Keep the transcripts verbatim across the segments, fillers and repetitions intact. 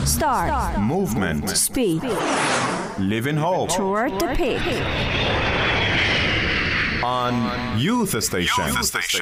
Start. Start. Movement. Speed. Live in hope. Toward the peak. On Youth Station. Youth Station.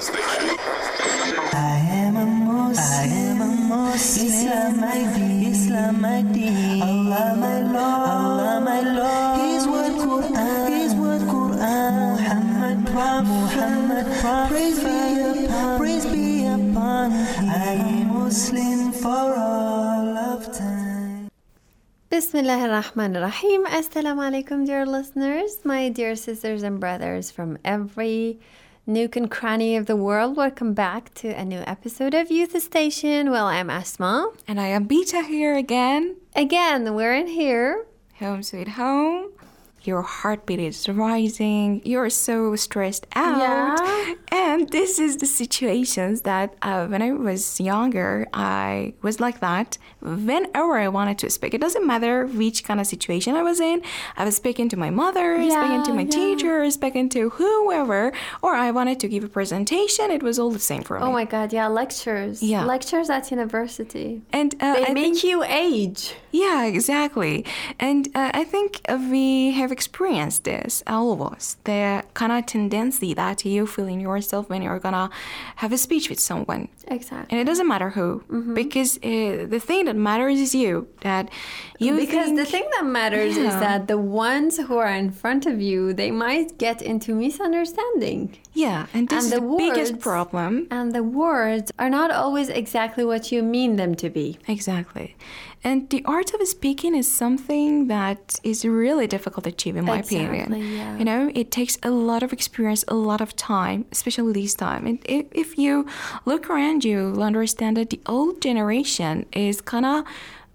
I am a Muslim. I am a Muslim. Islam my deen. Islam my deen. Allah my Lord. Allah my Lord. His word Quran. His word Quran. Muhammad Prophet. Muhammad Prophet. Praise be upon. Praise be upon. I am Muslim for all of time. Bismillah ar-Rahman ar-Rahim. Assalamu alaikum, dear listeners, my dear sisters and brothers from every nook and cranny of the world. Welcome back to a new episode of Youth Station. Well, I'm Asma. And I am Bita here again. Again, we're in here. Home sweet home. Your heartbeat is rising. You're so stressed out. Yeah. And this is the situations that uh, when I was younger, I was like that. Whenever I wanted to speak, it doesn't matter which kind of situation I was in. I was speaking to my mother, yeah, speaking to my yeah. teacher, speaking to whoever, or I wanted to give a presentation. It was all the same for me. Oh my God, yeah, lectures. Yeah. Lectures at university. And uh, They I make think, you age. Yeah, exactly. And uh, I think uh, we have experienced this, all of us, the kind of tendency that you feel in yourself when you're gonna have a speech with someone. Exactly. And it doesn't matter who, mm-hmm. because uh, the thing that matters is you. That you because think, the thing that matters yeah. is that the ones who are in front of you, they might get into misunderstanding. Yeah, and this and is the, the, words, biggest problem. And the words are not always exactly what you mean them to be. Exactly. And the art of speaking is something that is really difficult to achieve, in my exactly, opinion. Yeah. You know, it takes a lot of experience, a lot of time, especially this time. And if, if you look around you, you'll understand that the old generation is kind of,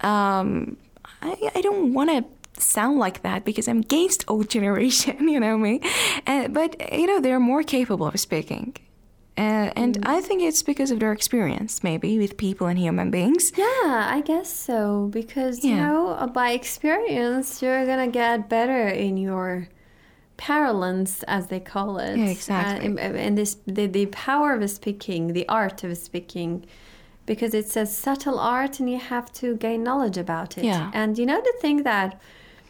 um, I, I don't want to sound like that because I'm against old generation, you know me. Uh, but, you know, they're more capable of speaking. Uh, and mm. I think it's because of their experience, maybe, with people and human beings. Yeah, I guess so. Because, yeah. you know, by experience, you're going to get better in your parlance, as they call it. Yeah, exactly. Uh, and and this, the, the power of speaking, the art of speaking, because it's a subtle art and you have to gain knowledge about it. Yeah. And, you know, the thing that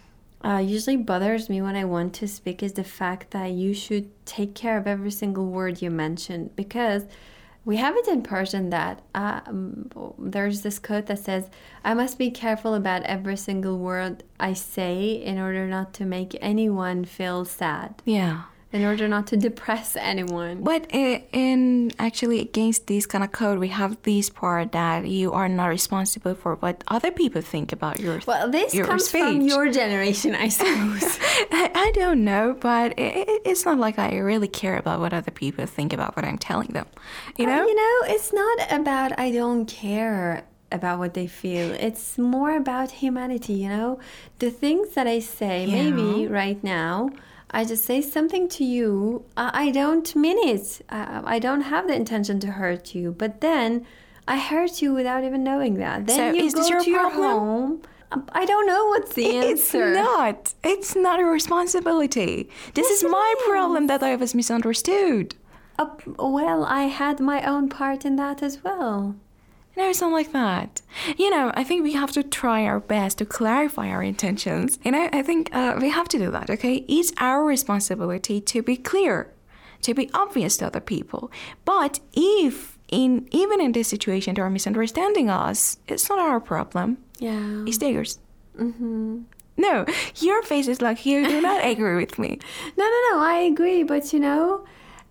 Uh, usually bothers me when I want to speak is the fact that you should take care of every single word you mention, because we have it in Persian that uh, um, there's this quote that says, I must be careful about every single word I say in order not to make anyone feel sad. Yeah. In order not to depress anyone. But uh, in actually against this kind of code, we have this part that you are not responsible for what other people think about your Well, this your comes speech. from your generation, I suppose. I, I don't know, but it, it's not like I really care about what other people think about what I'm telling them. You know? Uh, you know, it's not about I don't care about what they feel. It's more about humanity, you know? The things that I say, yeah. maybe right now, I just say something to you, I don't mean it. I don't have the intention to hurt you. But then I hurt you without even knowing that. Then so you is go this your to your problem? home. I don't know what's the it's answer. It's not. It's not a responsibility. This yes, is my problem that I was misunderstood. Uh, well, I had my own part in that as well. No, it's not like that. You know, I think we have to try our best to clarify our intentions. You know, I think uh, we have to do that, okay? It's our responsibility to be clear, to be obvious to other people. But if, in even in this situation, they are misunderstanding us, it's not our problem. Yeah. It's theirs. Mm-hmm. No, your face is like you do not agree with me. No, no, no, I agree. But, you know...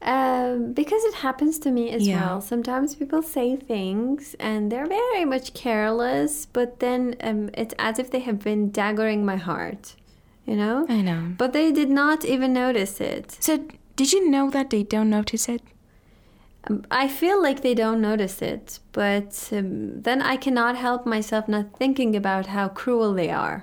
Um, because it happens to me as yeah. well. Sometimes people say things and they're very much careless, but then um, it's as if they have been daggering my heart, you know? I know. But they did not even notice it. So did you know that they don't notice it? Um, I feel like they don't notice it, but um, then I cannot help myself not thinking about how cruel they are.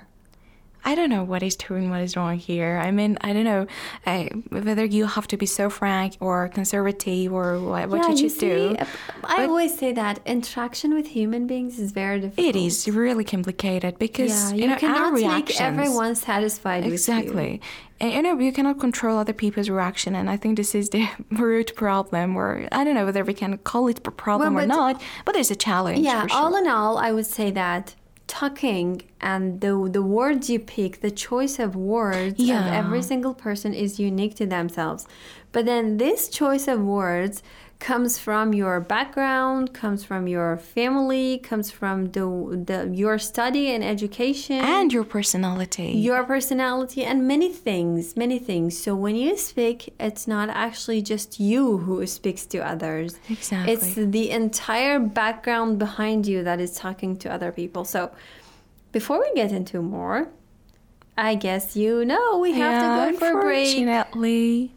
I don't know what is true and what is wrong here. I mean, I don't know uh, whether you have to be so frank or conservative or what, what yeah, you you should see, do. I but always say that interaction with human beings is very difficult. It is really complicated because yeah, you, you know, cannot our reactions, make everyone satisfied exactly. with you. And, you know, you cannot control other people's reaction, and I think this is the root problem, or I don't know whether we can call it a problem well, or not, but there's a challenge. Yeah, for sure. all in all, I would say that talking and the the words you pick, the choice of words of Yeah. every single person is unique to themselves. But then this choice of words comes from your background, comes from your family, comes from the the your study and education. And your personality. Your personality and many things, many things. So when you speak, it's not actually just you who speaks to others. Exactly. It's the entire background behind you that is talking to other people. So before we get into more, I guess you know we have yeah, to go for a break. Unfortunately.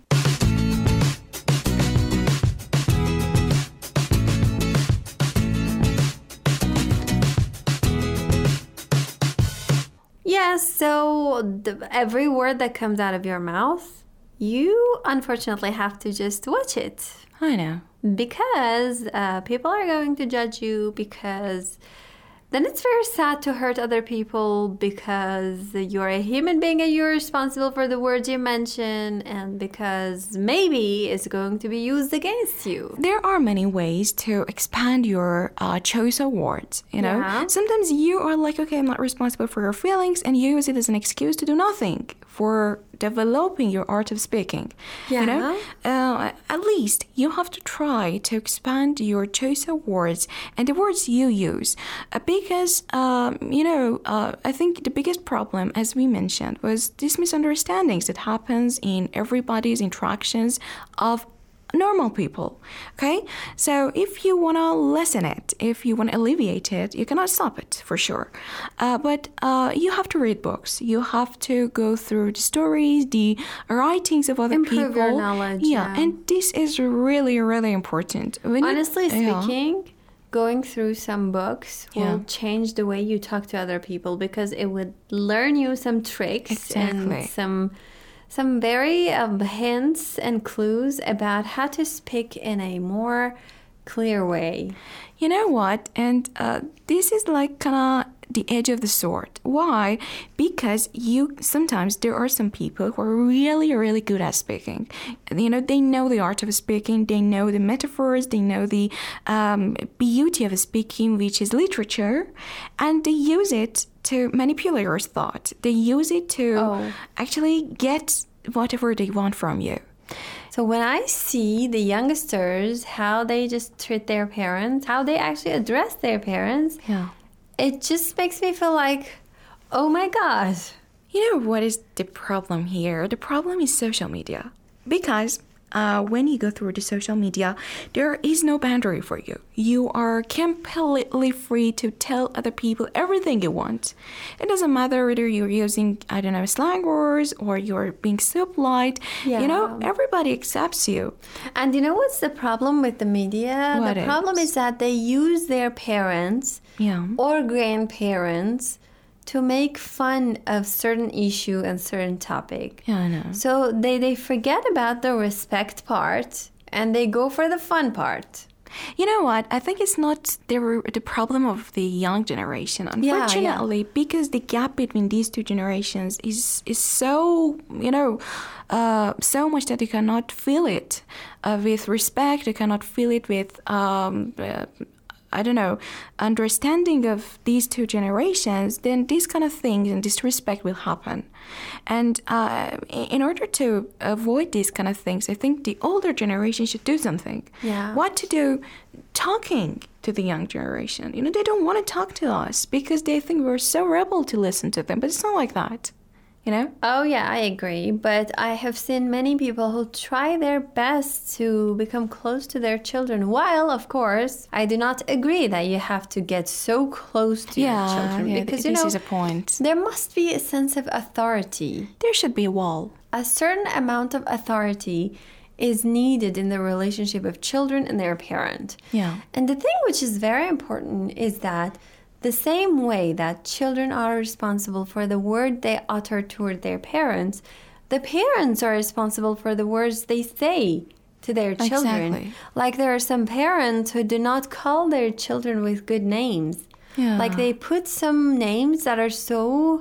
Yes, so the, every word that comes out of your mouth, you unfortunately have to just watch it. I know. Because uh, people are going to judge you, because then it's very sad to hurt other people, because you're a human being and you're responsible for the words you mention, and because maybe it's going to be used against you. There are many ways to expand your uh, choice of words, you know? Yeah. Sometimes you are like, okay, I'm not responsible for your feelings, and you use it as an excuse to do nothing for developing your art of speaking. You know? Uh, at least you have to try to expand your choice of words and the words you use. Uh, because, um, you know, uh, I think the biggest problem, as we mentioned, was these misunderstandings that happens in everybody's interactions of normal people. Okay, so if you want to lessen it, if you want to alleviate it, you cannot stop it for sure, uh, but uh, you have to read books, you have to go through the stories, the writings of other Improve people. your knowledge, yeah, yeah. and this is really really important. When you- Honestly yeah. speaking, going through some books will Yeah. change the way you talk to other people, because it would learn you some tricks Exactly. and some some very um, hints and clues about how to speak in a more clear way. You know what? And uh, this is like kind of the edge of the sword. Why? Because you sometimes there are some people who are really, really good at speaking. You know, they know the art of speaking. They know the metaphors. They know the um, beauty of speaking, which is literature, and they use it to manipulate your thought. They use it to Oh. actually get whatever they want from you. So when I see the youngsters, how they just treat their parents, how they actually address their parents, Yeah. it just makes me feel like, oh my God. You know what is the problem here? The problem is social media. Because uh, when you go through the social media, there is no boundary for you. You are completely free to tell other people everything you want. It doesn't matter whether you're using, I don't know, slang words or you're being so polite. Yeah. You know, everybody accepts you. And you know what's the problem with the media? What the problem is? is that they use their parents Yeah. or grandparents to make fun of certain issue and certain topic. Yeah, I know. So they, they forget about the respect part and they go for the fun part. You know what? I think it's not the the problem of the young generation, yeah. unfortunately, because the gap between these two generations is is so you know uh, so much that you cannot feel it uh, with respect. You cannot feel it with um, uh, I don't know understanding of these two generations. Then these kind of things and disrespect will happen. And uh, in order to avoid these kind of things, I think the older generation should do something. Yeah. What to do? Talking to the young generation. You know, they don't want to talk to us because they think we're so rebel to listen to them. But it's not like that. You know? Oh, yeah, I agree. But I have seen many people who try their best to become close to their children. While, of course, I do not agree that you have to get so close to your children. yeah, Because, this you know, is a point. there must be a sense of authority. There should be a wall. A certain amount of authority is needed in the relationship of children and their parent. Yeah. And the thing which is very important is that the same way that children are responsible for the word they utter toward their parents, the parents are responsible for the words they say to their children. Exactly. Like there are some parents who do not call their children with good names. Yeah. Like they put some names that are so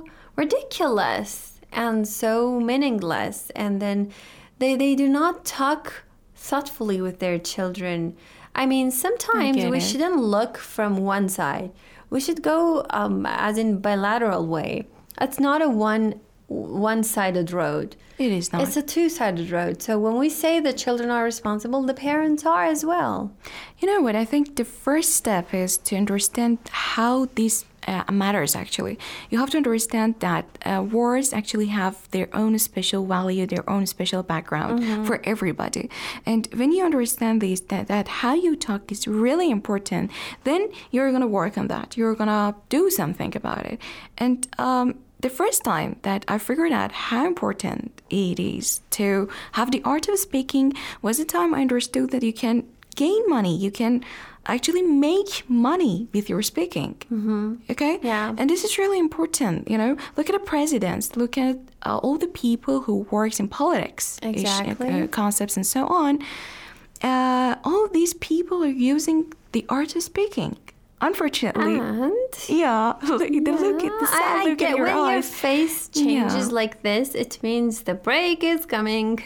ridiculous and so meaningless, and then they, they do not talk thoughtfully with their children. I mean, sometimes get we it. shouldn't look from one side. we should go um, as in bilateral way. It's not a one one-sided road. It is not. It's a two-sided road. So when we say the children are responsible, the parents are as well. You know what? I think the first step is to understand how this uh, matters, actually. You have to understand that uh, words actually have their own special value, their own special background mm-hmm. for everybody. And when you understand this, that, that how you talk is really important, then you're going to work on that. You're going to do something about it. And um, the first time that I figured out how important it is to have the art of speaking was the time I understood that you can gain money. You can actually make money with your speaking. Mm-hmm. Okay? Yeah. And this is really important, you know. Look at the presidents. Look at uh, all the people who works in politics. Exactly. Uh, concepts and so on. Uh, all of these people are using the art of speaking. Unfortunately. And? Yeah. Look, the yeah. look at the sad I, I look get in your when eyes. your face changes Yeah. like this, it means the break is coming.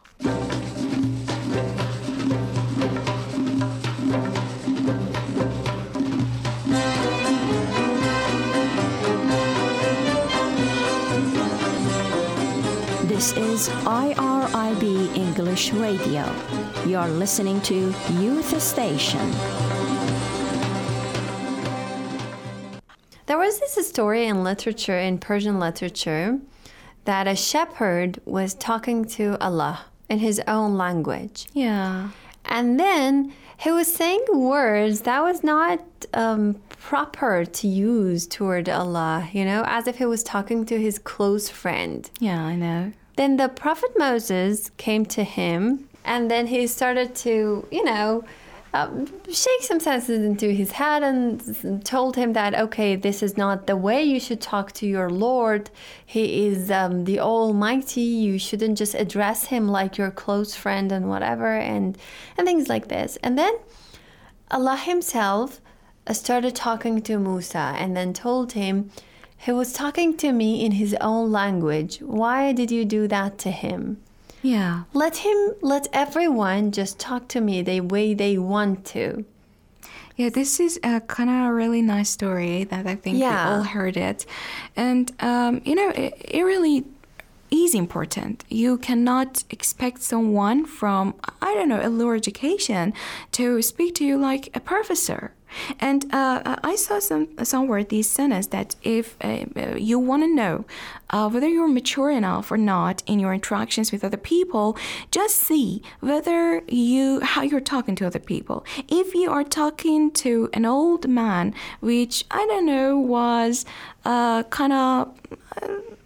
This is I R I B English Radio. You're listening to Youth Station. There was this story in literature, in Persian literature, that a shepherd was talking to Allah in his own language. Yeah. And then he was saying words that was not um, proper to use toward Allah, you know, as if he was talking to his close friend. Yeah, I know. Then the Prophet Moses came to him, and then he started to, you know, um, shake some senses into his head and told him that, okay, this is not the way you should talk to your Lord. He is um, the Almighty. You shouldn't just address him like your close friend and whatever, and, and things like this. And then Allah himself started talking to Musa and then told him, he was talking to me in his own language. Why did you do that to him? Yeah. Let him, let everyone just talk to me the way they want to. Yeah, this is a kind of really nice story that I think Yeah. we all heard it. And, um, you know, it, it really is important. You cannot expect someone from, I don't know, a lower education to speak to you like a professor. And uh, I saw some somewhere this sentence that if uh, you want to know uh, whether you're mature enough or not in your interactions with other people, just see whether you how you're talking to other people. If you are talking to an old man, which I don't know was uh, kind of uh,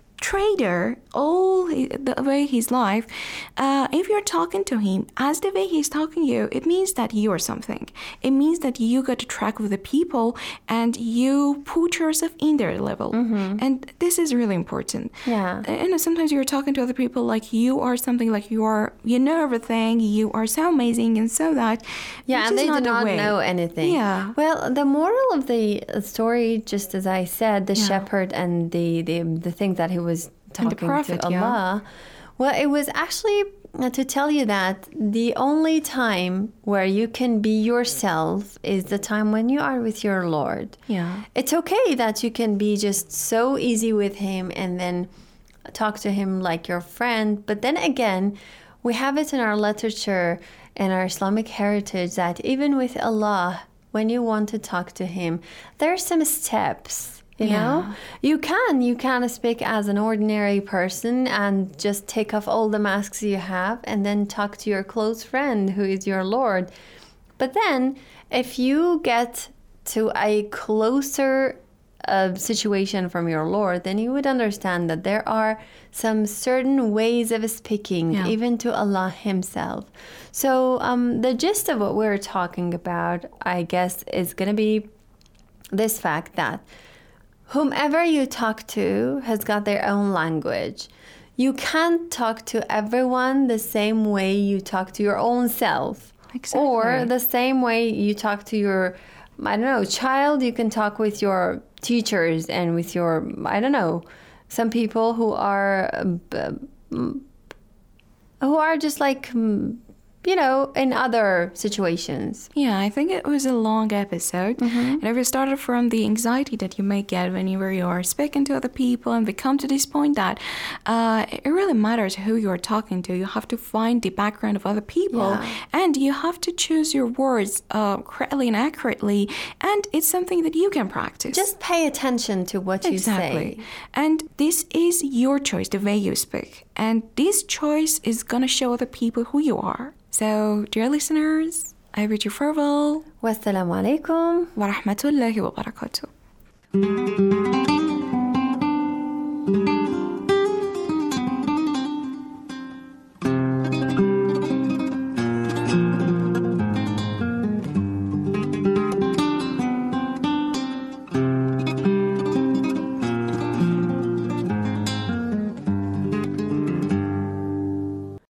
trader all the way his life, uh, if you're talking to him as the way he's talking to you, it means that you are something. It means that you got to track with the people and you put yourself in their level. Mm-hmm. And this is really important. Yeah. You know, sometimes you're talking to other people like you are something, like you are, you know everything, you are so amazing and so that. Yeah, which and is they do the not way. know anything. Yeah. Well, the moral of the story, just as I said, the Yeah. shepherd and the, the, the thing that he was And the talking prophet, to yeah. Allah. Well, it was actually uh, to tell you that the only time where you can be yourself is the time when you are with your Lord. Yeah. It's okay that you can be just so easy with him and then talk to him like your friend. But then again, we have it in our literature and our Islamic heritage that even with Allah, when you want to talk to him, there are some steps. You Yeah. know, you can, you can speak as an ordinary person and just take off all the masks you have and then talk to your close friend who is your Lord. But then if you get to a closer uh, situation from your Lord, then you would understand that there are some certain ways of speaking, Yeah. even to Allah himself. So um, the gist of what we're talking about, I guess, is going to be this fact that whomever you talk to has got their own language. You can't talk to everyone the same way you talk to your own self. Exactly. Or the same way you talk to your, I don't know, child. You can talk with your teachers and with your, I don't know, some people who are, uh, who are just like, you know, in other situations. Yeah, I think it was a long episode. And if it started from the anxiety that you may get whenever you are speaking to other people, and we come to this point that uh, it really matters who you are talking to. You have to find the background of other people, Yeah. and you have to choose your words uh, correctly and accurately. And it's something that you can practice. Just pay attention to what you Exactly. say. And this is your choice, the way you speak. And this choice is going to show other people who you are. So, dear listeners, I bid you farewell. Wassalamu alaikum. Wa rahmatullahi wa barakatuh.